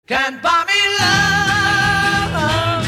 can't buy me love.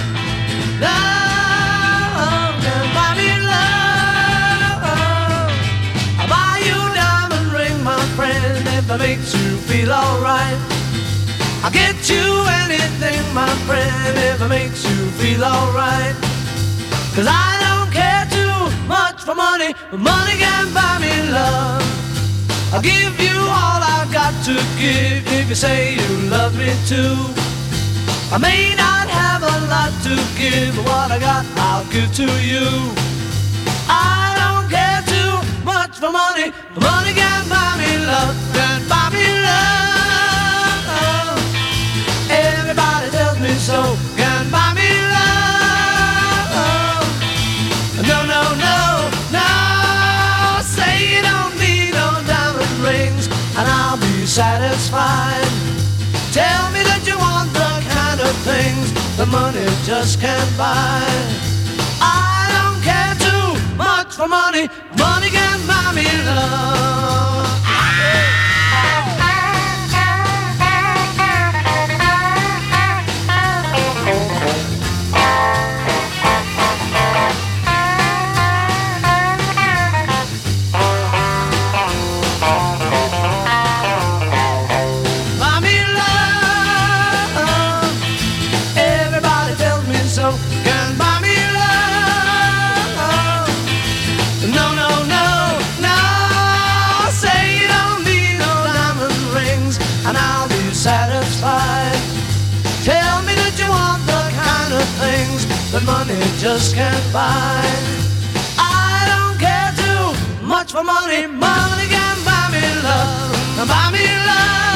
Love can't buy me love. I'll buy you a diamond ring, my friend, if it makes you feel alright. I'll get you anything, my friend, if it makes you feel alright. 'Cause I don't care too much for money, but money can't buy me love. I'll give you all I've got to give if you say you love me too. I may not have a lot to give, but what I got I'll give to you. I don't care too much for money, but money can't buy me love. Can't buy me love. Everybody tells me so. Can't buy me love. No, no, no, no. Say you don't need no diamond rings and I'll be satisfied. Tell me that you want the kind of things that money just can't buy. I don't care too much for money. Money can't buy me love. Satisfied. Tell me that you want the kind of things that money just can't buy. I don't care too much for money. Money can buy me love. Buy me love.